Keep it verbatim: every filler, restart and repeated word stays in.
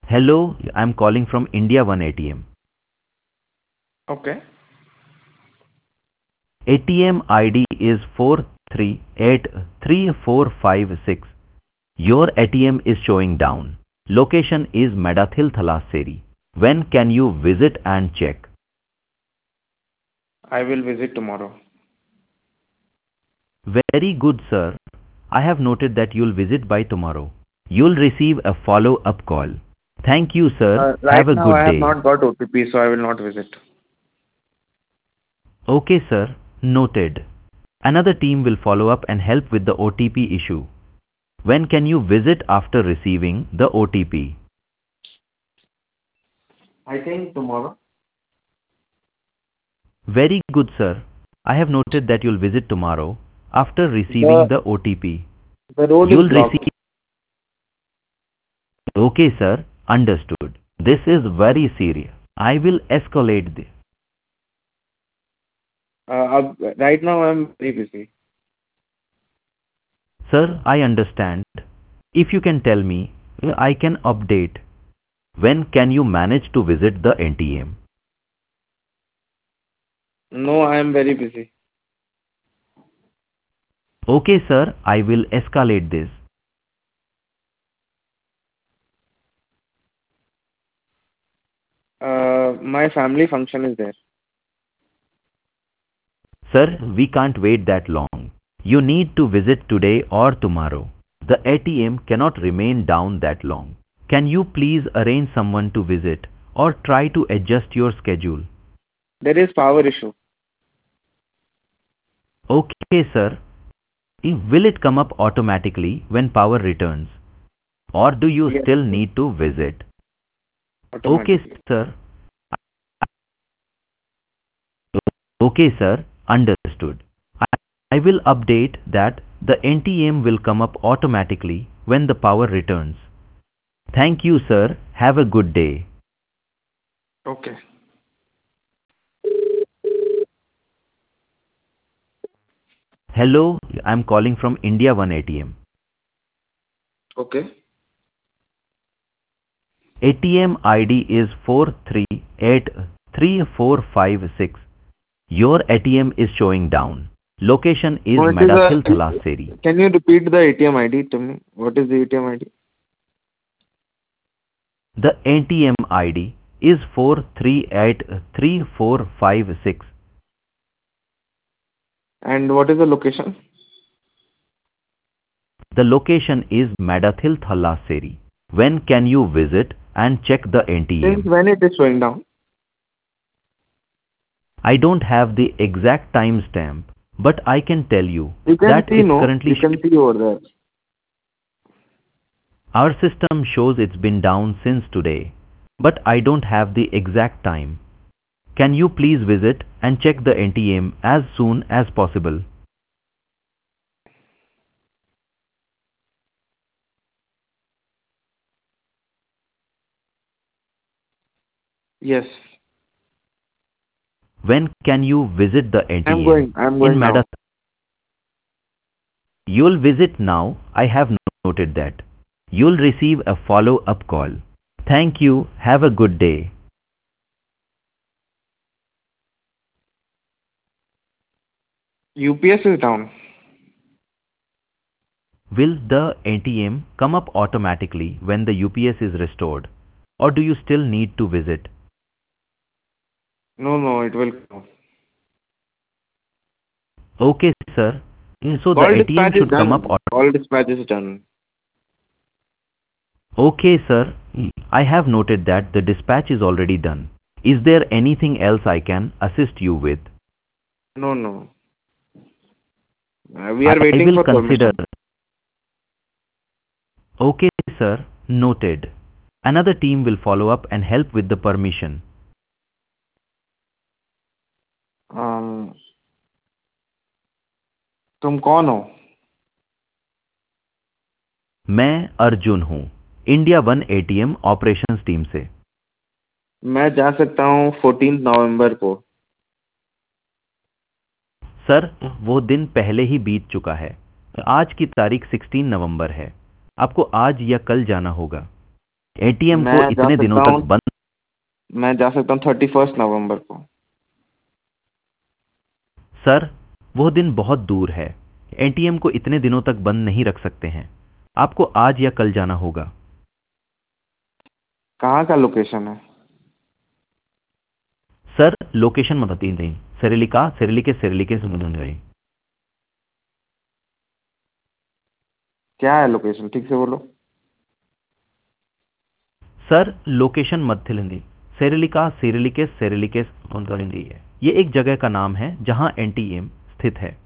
Hello, I'm calling from India One A T M. Okay. A T M I D is four three eight three four five six. Your A T M is showing down. Location is Madathil Thalassery. When can you visit and check? I will visit tomorrow. Very good, sir. I have noted that you'll visit by tomorrow. You'll receive a follow-up call. Thank you, sir. Uh, right Have a now, I good have day. not got O T P, so I will not visit. Okay, sir. Noted. Another team will follow up and help with the O T P issue. When can you visit after receiving the O T P? I think tomorrow. Very good, sir. I have noted that you'll visit tomorrow after receiving The the O T P. the road is You'll blocked. receive. Okay, sir. Understood. This is very serious. I will escalate this. Uh, uh, right now, I'm very busy. Sir, I understand. If you can tell me, I can update. When can you manage to visit the N T M? No, I am very busy. Okay, sir. I will escalate this. Uh, my family function is there. Sir, we can't wait that long. You need to visit today or tomorrow. The A T M cannot remain down that long. Can you please arrange someone to visit or try to adjust your schedule? There is power issue. Okay, sir. Will it come up automatically when power returns? Or do you Yes, still yes, need to visit? Okay, automatically. sir. Okay, sir. Understood. I I will update that the N T M will come up automatically when the power returns. Thank you, sir. Have a good day. Okay. Hello, I'm calling from India One A T M. Okay. A T M I D is four three eight three four five six. Your A T M is showing down. Location is No, it is Madathil a. Thalassery. Can you repeat the A T M I D to me? What is the A T M I D? The A T M I D is four three eight three four five six. And what is the location? The location is Madathil Thalassery. When can you visit and check the Since N T M? when it is showing down? I don't have the exact timestamp, but I can tell you You can that see, it's no? currently You can see over there. our system shows it's been down since today, but I don't have the exact time. Can you please visit and check the N T M as soon as possible? Yes. When can you visit the I'm N T M? going. I'm In going now. Madathil. You'll visit now. I have noted that. You'll receive a follow-up call. Thank you. Have a good day. U P S is down. Will the A T M come up automatically when the U P S is restored, or do you still need to visit? No, no, it will come. Okay, sir. So the Call A T M dispatch is should come up. done. Call dispatch is done. Okay, sir. I have noted that the dispatch is already done. Is there anything else I can assist you with? No, no. Uh, we I are waiting will for consider. permission. Okay, sir. Noted. Another team will follow up and help with the permission. Um, तुम कौन हो? मैं अर्जुन हूँ India one ATM operations team से। मैं जा सकता हूँ फोर्टीन नवंबर को। सर, वो दिन पहले ही बीत चुका है। आज की तारीख सोलह नवंबर है। आपको आज या कल जाना होगा। एटीएम को मैं जा इतने दिनों सकता तक हूँ बंद। मैं जा सकता हूँ थर्टी फर्स्ट नवम्बर को। सर, वो दिन बहुत दूर है। एटीएम को इतने दिनों तक बंद नहीं रख सकते हैं। आपको आज या कल जाना होगा। कहाँ का लोकेशन है? सर, लोकेशन मत तीन दिन सेरिलिका सेरिलिके सेरिलिके समुद्र गई। क्या है लोकेशन, ठीक से बोलो। सर, लोकेशन मध्य लिंदी सेरिलिका सेरिलिके सेरिलिके है। ये एक जगह का नाम है जहां एनटीएम स्थित है।